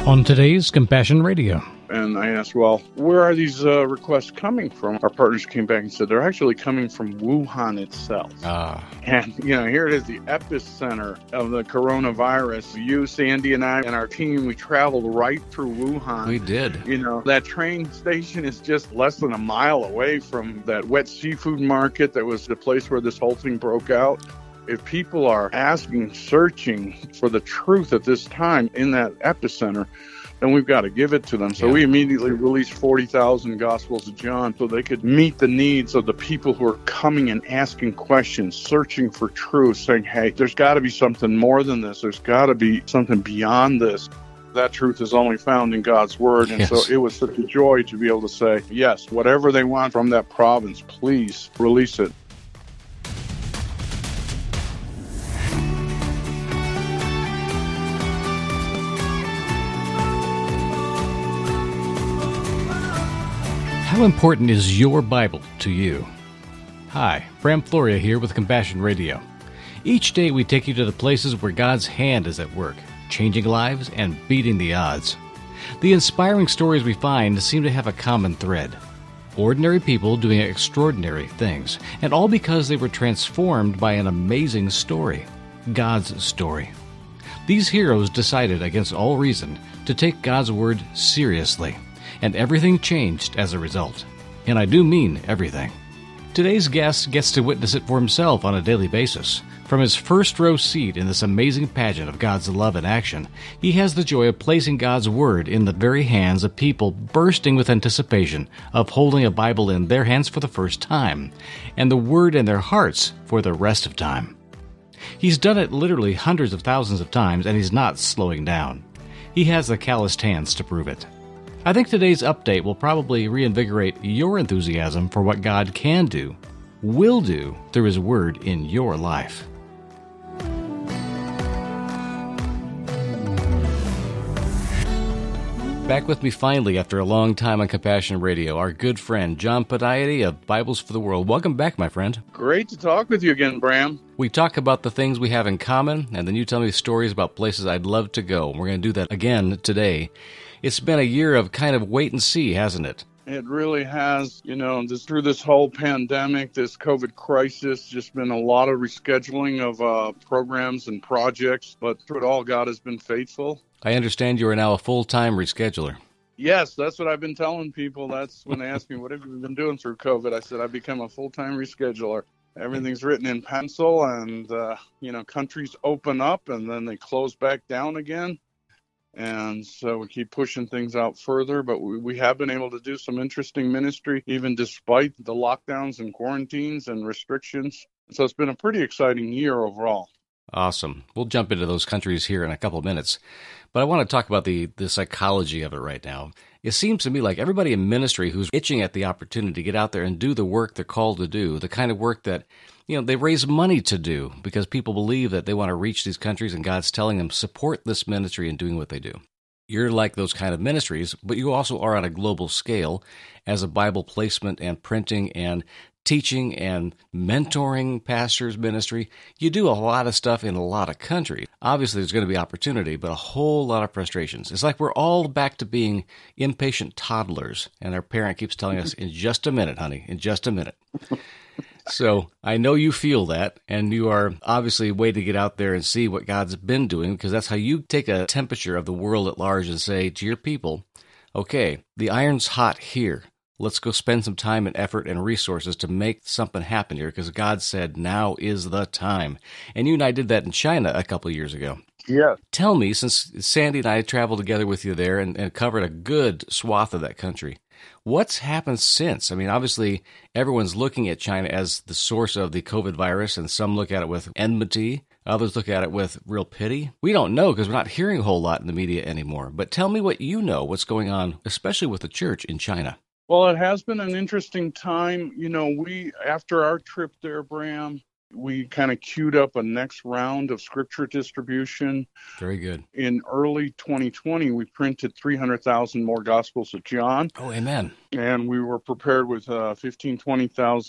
On today's Compassion Radio. And I asked, well, where are these requests coming from? Our partners came back and said they're actually coming from Wuhan itself. And, here it is, the epicenter of the coronavirus. You, Sandy, and I and our team, we traveled right through Wuhan. We did. That train station is just less than a mile away from that wet seafood market that was the place where this whole thing broke out. If people are asking, searching for the truth at this time in that epicenter, then we've got to give it to them. So we immediately released 40,000 Gospels of John so they could meet the needs of the people who are coming and asking questions, searching for truth, saying, hey, there's got to be something more than this. There's got to be something beyond this. That truth is only found in God's Word. And so it was such a joy to be able to say, yes, whatever they want from that province, please release it. How important is your Bible to you? Hi, Bram Floria here with Compassion Radio. Each day we take you to the places where God's hand is at work, changing lives and beating the odds. The inspiring stories we find seem to have a common thread. Ordinary people doing extraordinary things, and all because they were transformed by an amazing story, God's story. These heroes decided against all reason to take God's Word seriously. And everything changed as a result. And I do mean everything. Today's guest gets to witness it for himself on a daily basis. From his first row seat in this amazing pageant of God's love in action, he has the joy of placing God's Word in the very hands of people bursting with anticipation of holding a Bible in their hands for the first time, and the Word in their hearts for the rest of time. He's done it literally hundreds of thousands of times, and he's not slowing down. He has the calloused hands to prove it. I think today's update will probably reinvigorate your enthusiasm for what God can do, will do, through His Word in your life. Back with me finally after a long time on Compassion Radio, our good friend John Padiety of Bibles for the World. Welcome back, my friend. Great to talk with you again, Bram. We talk about the things we have in common, and then you tell me stories about places I'd love to go. We're going to do that again today. It's been a year of kind of wait and see, hasn't it? It really has. Through this whole pandemic, this COVID crisis, just been a lot of rescheduling of programs and projects. But through it all, God has been faithful. I understand you are now a full-time rescheduler. Yes, that's what I've been telling people. That's when they ask me, what have you been doing through COVID? I said, I've become a full-time rescheduler. Everything's written in pencil and, countries open up and then they close back down again. And so we keep pushing things out further, but we have been able to do some interesting ministry, even despite the lockdowns and quarantines and restrictions. So it's been a pretty exciting year overall. Awesome. We'll jump into those countries here in a couple of minutes. But I want to talk about the psychology of it right now. It seems to me like everybody in ministry who's itching at the opportunity to get out there and do the work they're called to do, the kind of work that they raise money to do because people believe that they want to reach these countries and God's telling them support this ministry in doing what they do. You're like those kind of ministries, but you also are on a global scale as a Bible placement and printing and teaching and mentoring pastors ministry. You do a lot of stuff in a lot of countries. Obviously, there's going to be opportunity, but a whole lot of frustrations. It's like we're all back to being impatient toddlers, and our parent keeps telling us, in just a minute, honey, in just a minute. So I know you feel that, and you are obviously waiting to get out there and see what God's been doing, because that's how you take a temperature of the world at large and say to your people, okay, the iron's hot here. Let's go spend some time and effort and resources to make something happen here, because God said now is the time. And you and I did that in China a couple of years ago. Yeah. Tell me, since Sandy and I traveled together with you there and covered a good swath of that country, what's happened since? I mean, obviously, everyone's looking at China as the source of the COVID virus, and some look at it with enmity. Others look at it with real pity. We don't know because we're not hearing a whole lot in the media anymore. But tell me what you know, what's going on, especially with the church in China. Well, it has been an interesting time. After our trip there, Bram, we kind of queued up a next round of scripture distribution. Very good. In early 2020, we printed 300,000 more Gospels of John. Oh, amen. And we were prepared with 20,000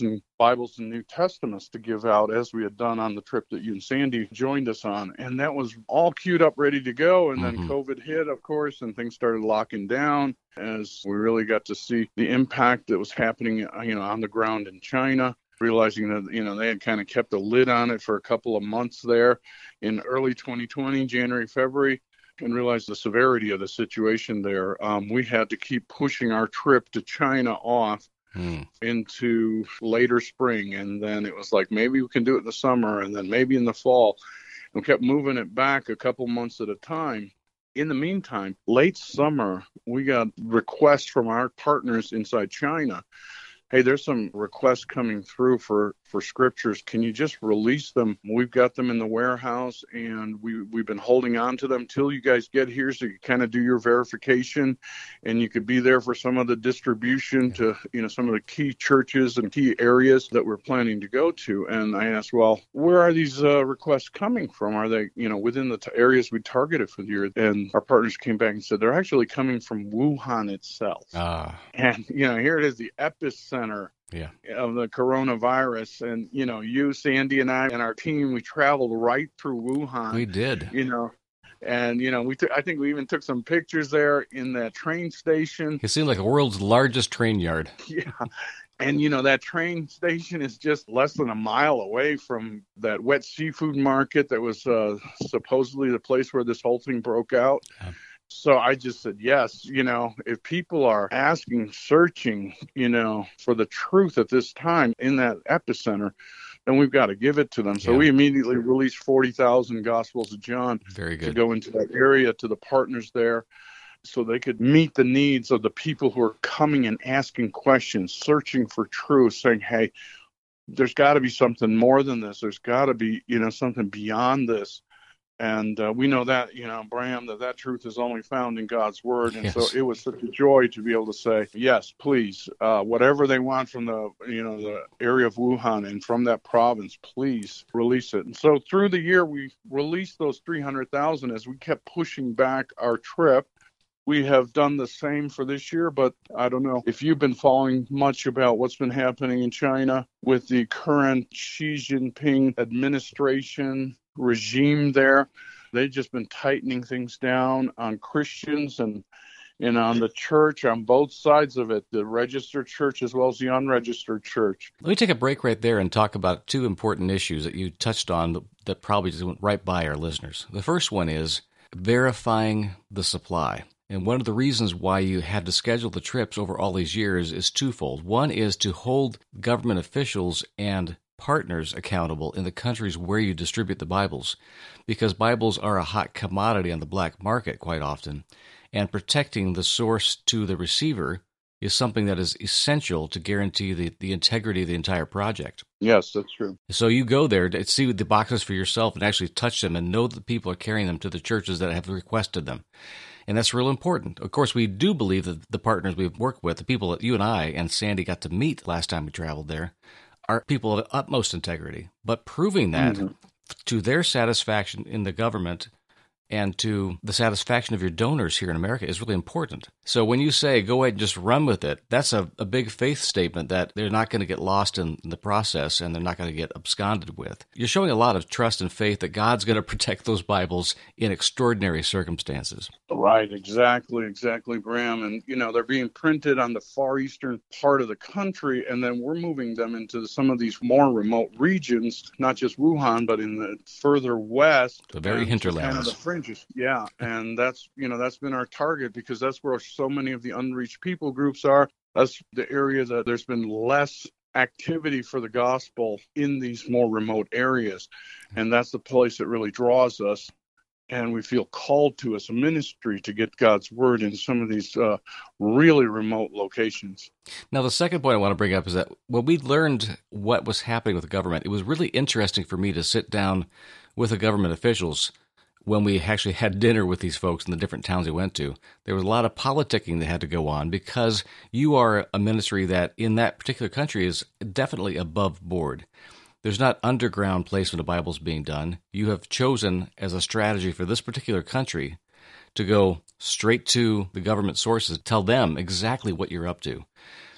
Bibles and New Testaments to give out, as we had done on the trip that you and Sandy joined us on. And that was all queued up, ready to go. And then COVID hit, of course, and things started locking down as we really got to see the impact that was happening, on the ground in China, realizing that, they had kind of kept a lid on it for a couple of months there in early 2020, January, February, and realized the severity of the situation there. We had to keep pushing our trip to China off into later spring. And then it was like, maybe we can do it in the summer and then maybe in the fall. And we kept moving it back a couple months at a time. In the meantime, late summer, we got requests from our partners inside China. Hey, there's some requests coming through for scriptures. Can you just release them? We've got them in the warehouse, and we've been holding on to them till you guys get here so you kind of do your verification, and you could be there for some of the distribution to, some of the key churches and key areas that we're planning to go to. And I asked, well, where are these requests coming from? Are they, within the areas we targeted for the year? And our partners came back and said, they're actually coming from Wuhan itself. And, here it is, the epicenter of the coronavirus. And, you, Sandy, and I and our team, we traveled right through Wuhan. We did. And, I think we even took some pictures there in that train station. It seemed like the world's largest train yard. Yeah. And, that train station is just less than a mile away from that wet seafood market that was supposedly the place where this whole thing broke out. Yeah. So I just said, yes, if people are asking, searching, for the truth at this time in that epicenter, then we've got to give it to them. So we immediately released 40,000 Gospels of John to go into that area to the partners there so they could meet the needs of the people who are coming and asking questions, searching for truth, saying, hey, there's got to be something more than this. There's got to be, something beyond this. And we know that, Bram, that truth is only found in God's word. And so it was such a joy to be able to say, yes, please, whatever they want from the area of Wuhan and from that province, please release it. And so through the year, we released those 300,000 as we kept pushing back our trip. We have done the same for this year, but I don't know if you've been following much about what's been happening in China with the current Xi Jinping administration regime there. They've just been tightening things down on Christians and on the church on both sides of it, the registered church as well as the unregistered church. Let me take a break right there and talk about two important issues that you touched on that probably just went right by our listeners. The first one is verifying the supply. And one of the reasons why you had to schedule the trips over all these years is twofold. One is to hold government officials and partners accountable in the countries where you distribute the Bibles, because Bibles are a hot commodity on the black market quite often, and protecting the source to the receiver is something that is essential to guarantee the integrity of the entire project. Yes, that's true. So you go there to see the boxes for yourself and actually touch them and know that people are carrying them to the churches that have requested them. And that's real important. Of course, we do believe that the partners we've worked with, the people that you and I and Sandy got to meet last time we traveled there, are people of utmost integrity. But proving that to their satisfaction in the government and to the satisfaction of your donors here in America is really important. So when you say, go ahead and just run with it, that's a big faith statement that they're not going to get lost in the process and they're not going to get absconded with. You're showing a lot of trust and faith that God's going to protect those Bibles in extraordinary circumstances. Right, exactly, Bram. And, they're being printed on the far eastern part of the country, and then we're moving them into some of these more remote regions, not just Wuhan, but in the further west. The very hinterlands. Kind of the fringes. Yeah, and that's been our target because that's where so many of the unreached people groups are. That's the area that there's been less activity for the gospel in these more remote areas. And that's the place that really draws us. And we feel called to as a ministry to get God's word in some of these really remote locations. Now, the second point I want to bring up is that when we learned what was happening with the government, it was really interesting for me to sit down with the government officials when we actually had dinner with these folks in the different towns we went to. There was a lot of politicking that had to go on because you are a ministry that in that particular country is definitely above board. There's not underground placement of Bibles being done. You have chosen as a strategy for this particular country to go straight to the government sources, tell them exactly what you're up to.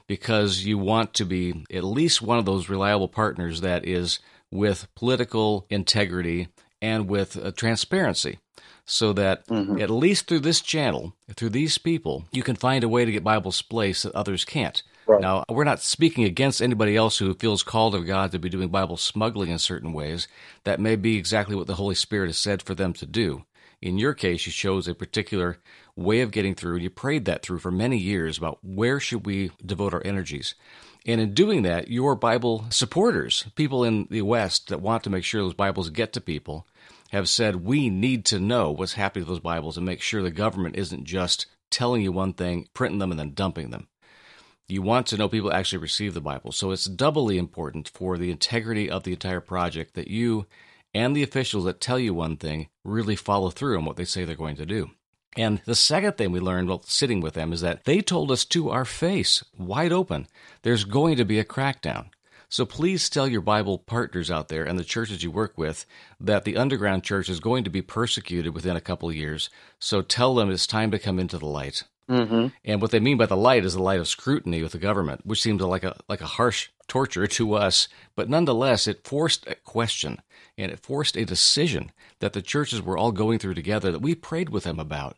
because you want to be at least one of those reliable partners that is with political integrity and with transparency, so that at least through this channel, through these people, you can find a way to get Bible's place that others can't. Right. Now, we're not speaking against anybody else who feels called of God to be doing Bible smuggling in certain ways. That may be exactly what the Holy Spirit has said for them to do. In your case, you chose a particular way of getting through. You prayed that through for many years about where should we devote our energies. And in doing that, your Bible supporters, people in the West that want to make sure those Bibles get to people, have said we need to know what's happening to those Bibles and make sure the government isn't just telling you one thing, printing them, and then dumping them. You want to know people actually receive the Bible. So it's doubly important for the integrity of the entire project that you and the officials that tell you one thing really follow through on what they say they're going to do. And the second thing we learned while sitting with them is that they told us to our face, wide open, there's going to be a crackdown. So please tell your Bible partners out there and the churches you work with that the underground church is going to be persecuted within a couple of years. So tell them it's time to come into the light. Mm-hmm. And what they mean by the light is the light of scrutiny with the government, which seems like a harsh torture to us. But nonetheless, it forced a question and it forced a decision that the churches were all going through together that we prayed with them about.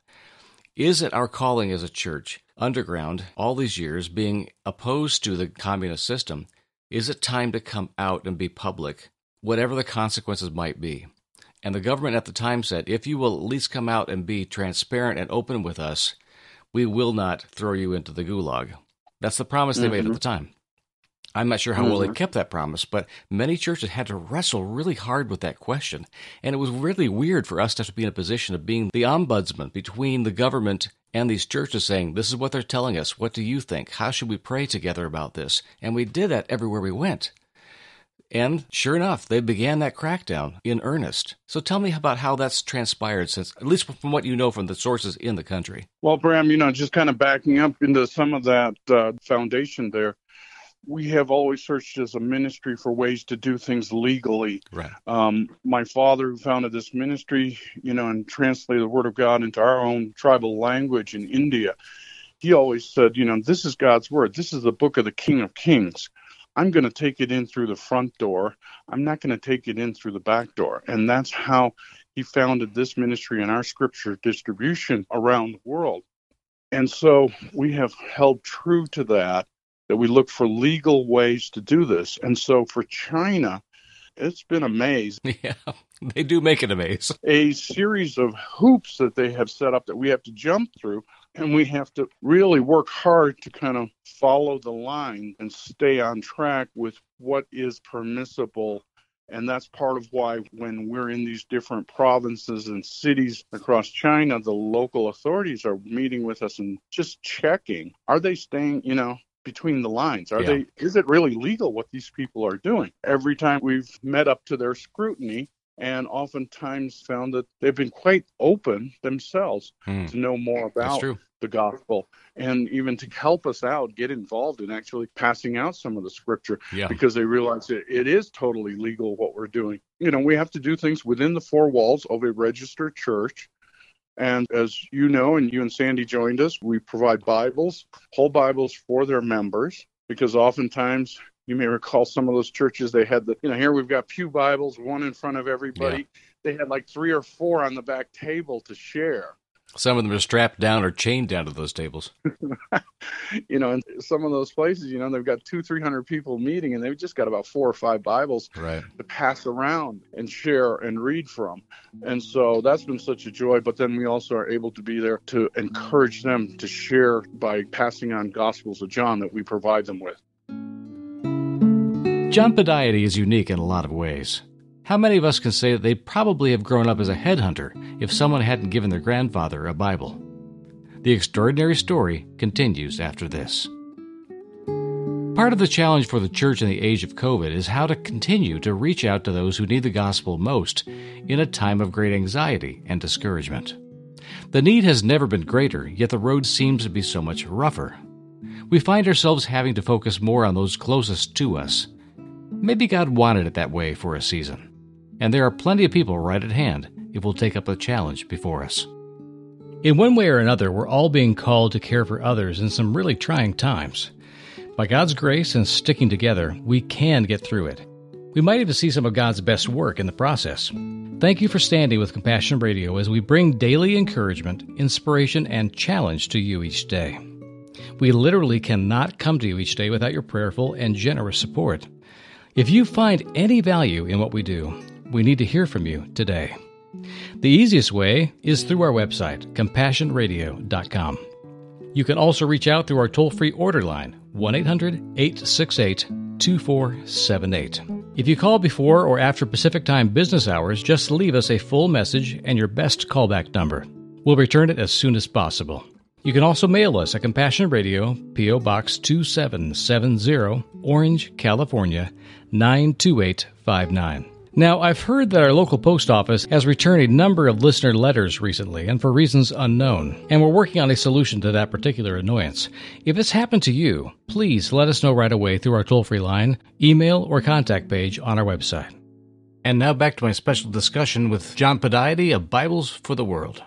Is it our calling as a church, underground, all these years, being opposed to the communist system? Is it time to come out and be public, whatever the consequences might be? And the government at the time said, if you will at least come out and be transparent and open with us, we will not throw you into the gulag. That's the promise they made at the time. I'm not sure how well they kept that promise, but many churches had to wrestle really hard with that question. And it was really weird for us to have to be in a position of being the ombudsman between the government and these churches saying, this is what they're telling us. What do you think? How should we pray together about this? And we did that everywhere we went. And sure enough, they began that crackdown in earnest. So tell me about how that's transpired since, at least from what you know from the sources in the country. Well, Bram, just kind of backing up into some of that foundation there, we have always searched as a ministry for ways to do things legally. Right. My father, who founded this ministry, and translated the Word of God into our own tribal language in India, he always said, this is God's Word. This is the book of the King of Kings. I'm going to take it in through the front door. I'm not going to take it in through the back door. And that's how he founded this ministry and our scripture distribution around the world. And so we have held true to that we look for legal ways to do this. And so for China, it's been a maze. Yeah, they do make it a maze. A series of hoops that they have set up that we have to jump through. And we have to really work hard to kind of follow the line and stay on track with what is permissible. And that's part of why when we're in these different provinces and cities across China, the local authorities are meeting with us and just checking, are they staying, between the lines? Is it really legal what these people are doing? Every time we've met up to their scrutiny, and oftentimes found that they've been quite open themselves to know more about the gospel and even to help us out, get involved in actually passing out some of the scripture because they realize it is totally legal what we're doing. We have to do things within the four walls of a registered church. And as you know, and you and Sandy joined us, we provide Bibles, whole Bibles for their members, because oftentimes you may recall some of those churches, they had here we've got pew Bibles, one in front of everybody. Yeah. They had like 3 or 4 on the back table to share. Some of them are strapped down or chained down to those tables. And some of those places, they've got 200-300 people meeting, and they've just got about 4 or 5 Bibles to pass around and share and read from. And so that's been such a joy. But then we also are able to be there to encourage them to share by passing on Gospels of John that we provide them with. John Podiaty is unique in a lot of ways. How many of us can say that they probably have grown up as a headhunter if someone hadn't given their grandfather a Bible? The extraordinary story continues after this. Part of the challenge for the church in the age of COVID is how to continue to reach out to those who need the gospel most in a time of great anxiety and discouragement. The need has never been greater, yet the road seems to be so much rougher. We find ourselves having to focus more on those closest to us. Maybe God wanted it that way for a season. And there are plenty of people right at hand if we'll take up the challenge before us. In one way or another, we're all being called to care for others in some really trying times. By God's grace and sticking together, we can get through it. We might even see some of God's best work in the process. Thank you for standing with Compassion Radio as we bring daily encouragement, inspiration, and challenge to you each day. We literally cannot come to you each day without your prayerful and generous support. If you find any value in what we do, we need to hear from you today. The easiest way is through our website, CompassionRadio.com. You can also reach out through our toll-free order line, 1-800-868-2478. If you call before or after Pacific Time business hours, just leave us a full message and your best callback number. We'll return it as soon as possible. You can also mail us at Compassion Radio, P.O. Box 2770, Orange, California, 92859. Now, I've heard that our local post office has returned a number of listener letters recently, and for reasons unknown, and we're working on a solution to that particular annoyance. If it's happened to you, please let us know right away through our toll-free line, email, or contact page on our website. And now back to my special discussion with John Podiaty of Bibles for the World.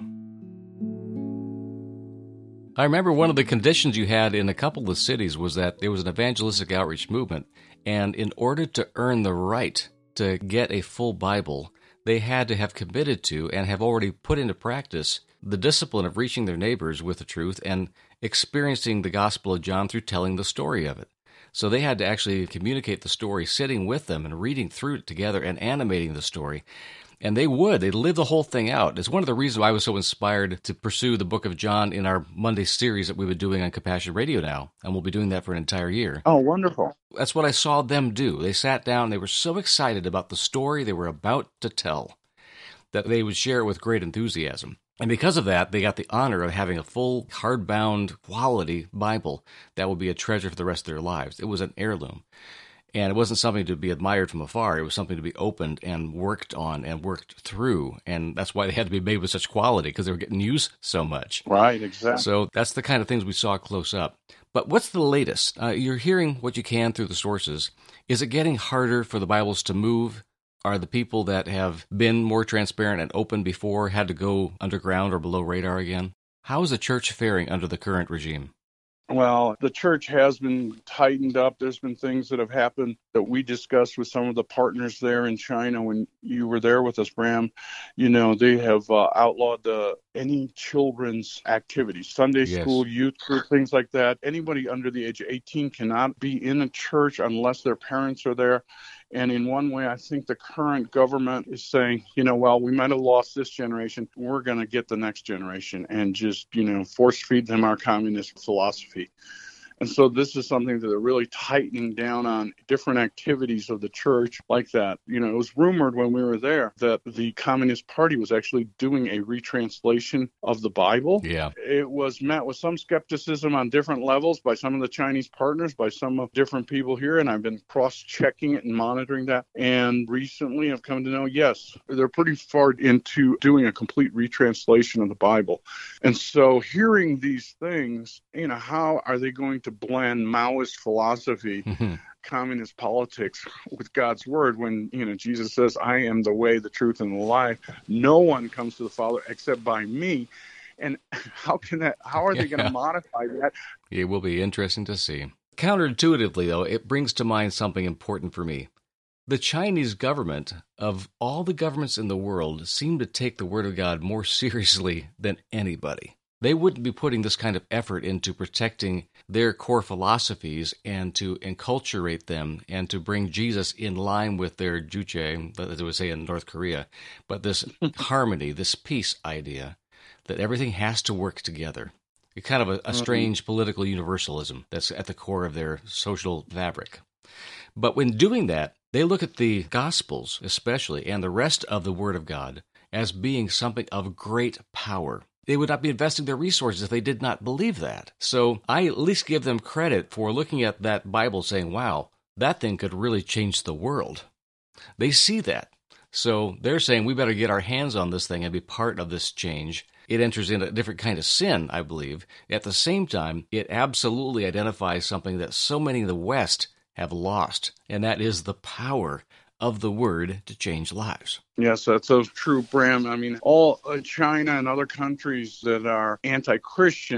I remember one of the conditions you had in a couple of cities was that there was an evangelistic outreach movement, and in order to earn the right to get a full Bible, they had to have committed to and have already put into practice the discipline of reaching their neighbors with the truth and experiencing the Gospel of John through telling the story of it. So they had to actually communicate the story, sitting with them and reading through it together and animating the story. And they'd live the whole thing out. It's one of the reasons why I was so inspired to pursue the book of John in our Monday series that we've been doing on Compassion Radio now, and we'll be doing that for an entire year. Oh, wonderful. That's what I saw them do. They sat down, they were so excited about the story they were about to tell that they would share it with great enthusiasm. And because of that, they got the honor of having a full, hardbound, quality Bible that would be a treasure for the rest of their lives. It was an heirloom. And it wasn't something to be admired from afar. It was something to be opened and worked on and worked through. And that's why they had to be made with such quality, because they were getting used so much. Right, exactly. So that's the kind of things we saw close up. But what's the latest? You're hearing what you can through the sources. Is it getting harder for the Bibles to move? Are the people that have been more transparent and open before had to go underground or below radar again? How is the church faring under the current regime? Well, the church has been tightened up. There's been things that have happened that we discussed with some of the partners there in China when you were there with us, Bram. You know, they have outlawed any children's activities, Sunday school, youth group, things like that. Anybody under the age of 18 cannot be in a church unless their parents are there. And in one way, I think the current government is saying, well, we might have lost this generation. We're going to get the next generation and just, force feed them our communist philosophy. And so this is something that they're really tightening down on different activities of the church like that. It was rumored when we were there that the Communist Party was actually doing a retranslation of the Bible. Yeah. It was met with some skepticism on different levels by some of the Chinese partners, by some of different people here. And I've been cross-checking it and monitoring that. And recently I've come to know, yes, they're pretty far into doing a complete retranslation of the Bible. And so hearing these things, how are they going to blend Maoist philosophy, communist politics with God's word when, Jesus says, I am the way, the truth, and the life. No one comes to the Father except by me. And how are they going to modify that? It will be interesting to see. Counterintuitively, though, it brings to mind something important for me. The Chinese government, of all the governments in the world, seem to take the Word of God more seriously than anybody. They wouldn't be putting this kind of effort into protecting their core philosophies and to enculturate them and to bring Jesus in line with their Juche, as they would say in North Korea, but this harmony, this peace idea, that everything has to work together. It's kind of a strange political universalism that's at the core of their social fabric. But when doing that, they look at the Gospels especially and the rest of the Word of God as being something of great power. They would not be investing their resources if they did not believe that. So I at least give them credit for looking at that Bible saying, wow, that thing could really change the world. They see that. So they're saying we better get our hands on this thing and be part of this change. It enters in a different kind of sin, I believe. At the same time, it absolutely identifies something that so many in the West have lost, and that is the power of the Word to change lives. Yes, that's so true, Bram. I mean, all China and other countries that are anti-Christian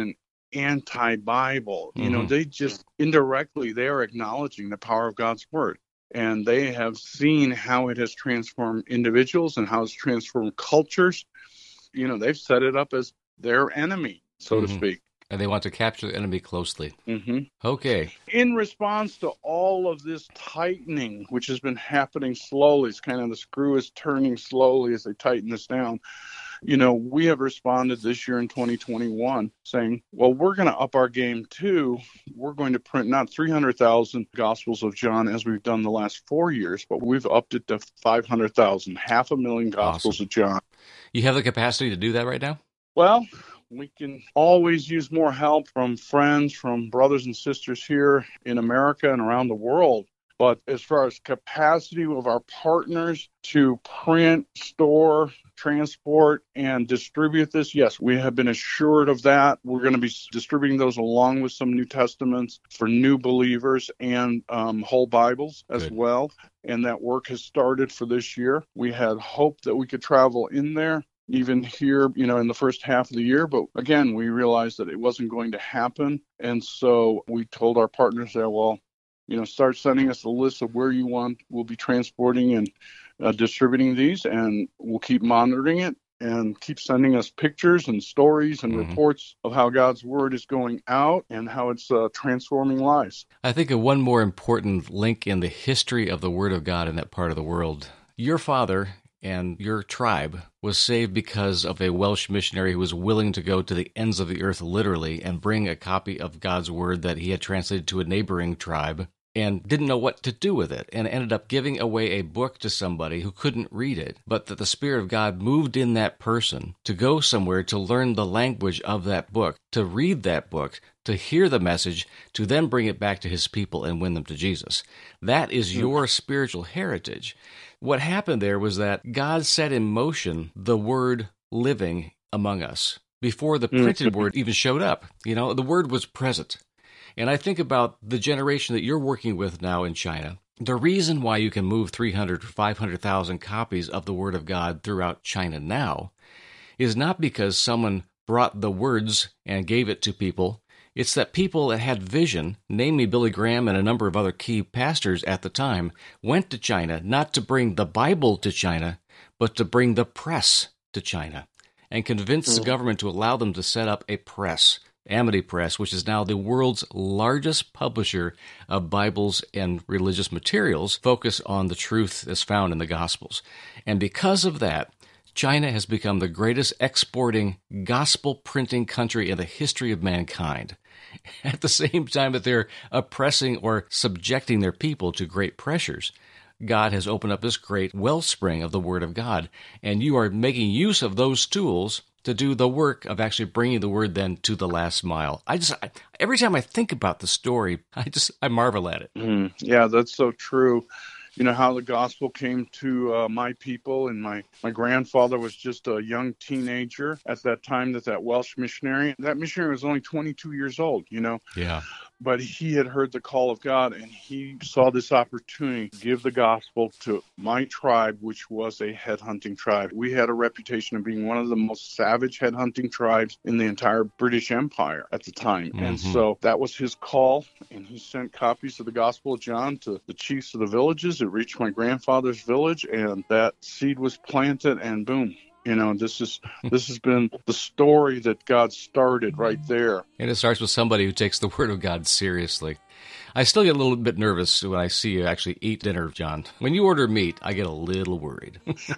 anti-Bible. They just indirectly, they are acknowledging the power of God's word. And they have seen how it has transformed individuals and how it's transformed cultures. They've set it up as their enemy, so to speak. And they want to capture the enemy closely. Okay. In response to all of this tightening, which has been happening slowly, it's kind of the screw is turning slowly as they tighten this down. We have responded this year in 2021 saying, well, we're going to up our game too. We're going to print not 300,000 Gospels of John as we've done the last 4 years, but we've upped it to 500,000, 500,000 Gospels of John. You have the capacity to do that right now? Well, we can always use more help from friends, from brothers and sisters here in America and around the world. But as far as capacity of our partners to print, store, transport, and distribute this, yes, we have been assured of that. We're going to be distributing those along with some New Testaments for new believers and whole Bibles as well. And that work has started for this year. We had hoped that we could travel in there, even here, in the first half of the year. But again, we realized that it wasn't going to happen. And so we told our partners that, well, start sending us a list of where you want. We'll be transporting and distributing these, and we'll keep monitoring it and keep sending us pictures and stories and reports of how God's word is going out and how it's transforming lives. I think of one more important link in the history of the word of God in that part of the world. Your father and your tribe was saved because of a Welsh missionary who was willing to go to the ends of the earth literally and bring a copy of God's word that he had translated to a neighboring tribe and didn't know what to do with it, and ended up giving away a book to somebody who couldn't read it, but that the Spirit of God moved in that person to go somewhere to learn the language of that book, to read that book, to hear the message, to then bring it back to his people and win them to Jesus. That is your spiritual heritage. What happened there was that God set in motion the word living among us before the printed word even showed up. The word was present. And I think about the generation that you're working with now in China. The reason why you can move 300 or 500,000 copies of the Word of God throughout China now is not because someone brought the words and gave it to people. It's that people that had vision, namely Billy Graham and a number of other key pastors at the time, went to China not to bring the Bible to China, but to bring the press to China and convince the government to allow them to set up a press, Amity Press, which is now the world's largest publisher of Bibles and religious materials, focused on the truth that's found in the Gospels. And because of that, China has become the greatest exporting gospel printing country in the history of mankind. At the same time that they're oppressing or subjecting their people to great pressures, God has opened up this great wellspring of the Word of God, and you are making use of those tools to do the work of actually bringing the word then to the last mile. Every time I think about the story, I marvel at it. Yeah, that's so true. How the gospel came to my people, and my grandfather was just a young teenager at that time that Welsh missionary was only 22 years old, Yeah. But he had heard the call of God, and he saw this opportunity to give the gospel to my tribe, which was a headhunting tribe. We had a reputation of being one of the most savage headhunting tribes in the entire British Empire at the time. And so that was his call, and he sent copies of the Gospel of John to the chiefs of the villages. It reached my grandfather's village, and that seed was planted, and boom. This has been the story that God started right there. And it starts with somebody who takes the Word of God seriously. I still get a little bit nervous when I see you actually eat dinner, John. When you order meat, I get a little worried.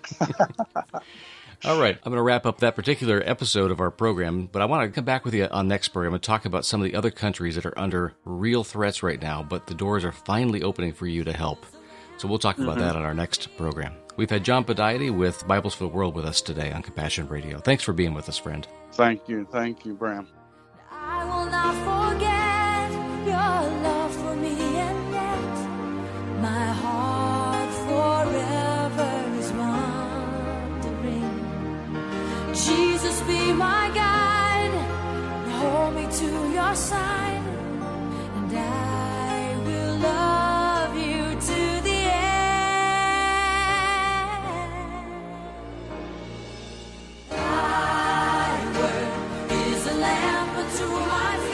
All right, I'm going to wrap up that particular episode of our program, but I want to come back with you on next program and talk about some of the other countries that are under real threats right now, but the doors are finally opening for you to help. So we'll talk about that on our next program. We've had John Podiaty with Bibles for the World with us today on Compassion Radio. Thanks for being with us, friend. Thank you, Bram. I will not forget your love for me, and yet my heart forever is wandering. Jesus, be my guide, and hold me to your side, and I will love you to the end. Thy word is a lamp unto my feet.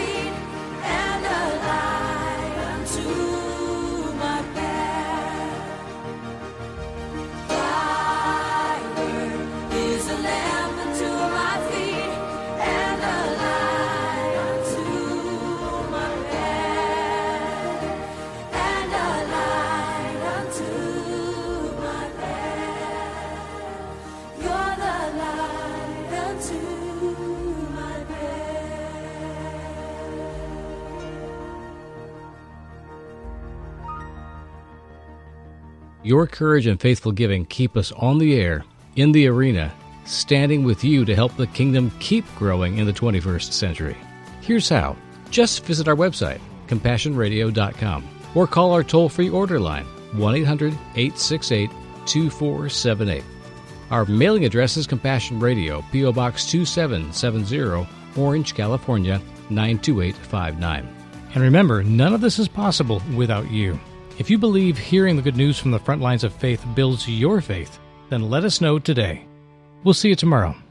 Your courage and faithful giving keep us on the air, in the arena, standing with you to help the kingdom keep growing in the 21st century. Here's how. Just visit our website, CompassionRadio.com, or call our toll-free order line, 1-800-868-2478. Our mailing address is Compassion Radio, P.O. Box 2770, Orange, California, 92859. And remember, none of this is possible without you. If you believe hearing the good news from the front lines of faith builds your faith, then let us know today. We'll see you tomorrow.